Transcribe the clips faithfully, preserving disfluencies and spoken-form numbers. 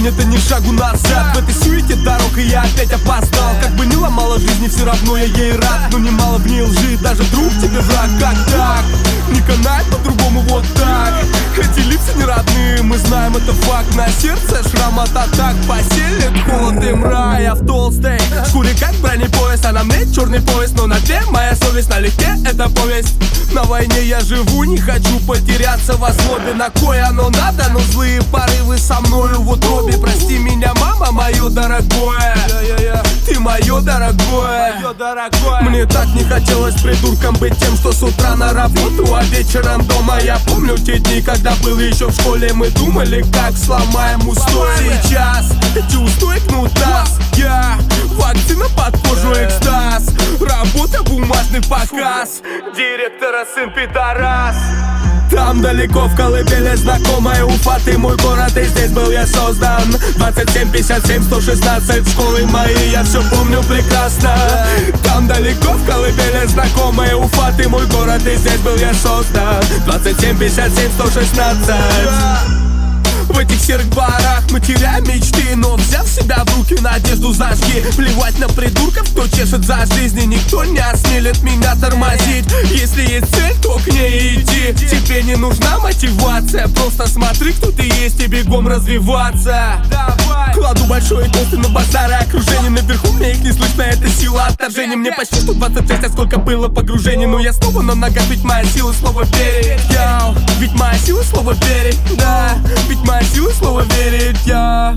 день, это не шагу назад. В этой суете дорог и я опять опоздал. Как бы не ломала жизни, все равно я ей рад. Но немало в ней лжи, даже друг тебе враг. Как так? Не канает по-другому, вот так. Эти лица не родные, мы знаем, это факт. На сердце шрам от атак, поселит холод и мрай. Я в толстой шкуре, как бронепояс, а на мне черный пояс. Но на тебе моя совесть, налегке это повесть. На войне я живу, не хочу потеряться во злобе. На кое оно надо, но злые порывы со мною в утробе. Прости меня, мама, мое дорогое, ты мое дорогое. Мне так не хотелось придурком быть тем, что с утра на работу, а вечером дома. Я помню те дни, когда был еще в школе. Мы думали, как сломаем устои. Сейчас эти устои гнут нас. Я вакцина под кожу, экстаз. Работа, бумажный показ. Директора сын пидорас. Там далеко в колыбели знакомая Уфа, ты мой город, и здесь был я создан. Двадцать семь пятьдесят семь сто шестнадцать школы мои, я все помню прекрасно. Там далеко в колыбели знакомая Уфа, ты мой город, и здесь был я создан. Двадцать семь пятьдесят семь сто шестнадцать. В этих серых барах мы теряем мечты, но взяв себя в руки, надежду зажги. Плевать на придурков, кто чешет за жизнь, и никто не осмелит меня тормозить. Если есть цель, то к ней иди. Тебе не нужна мотивация, просто смотри, кто ты есть, и бегом развиваться. Кладу большой толстый на базары, окружение наверху, мне их не слышно, это сила отторжения. Мне почти сто двадцать шесть, а сколько было погружений. Но я снова на ногах, ведь моя сила снова верить. Йоу, ведь моя сила снова верить, да. Ведь моя сила снова верить, я.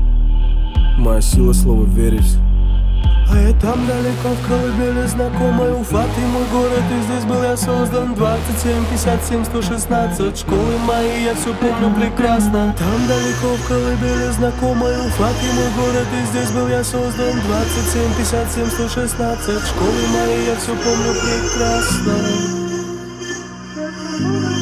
Моя сила снова верить. А я там далеко в колыбели знакомая Уфа, ты мой город, и здесь был я создан. Двадцать семь пятьдесят семь сто шестнадцать школы мои, я все помню прекрасно. Там далеко в колыбели знакомая Уфа, ты мой город, и здесь был я создан. Двадцать семь пятьдесят семь сто шестнадцать школы мои, я все помню прекрасно.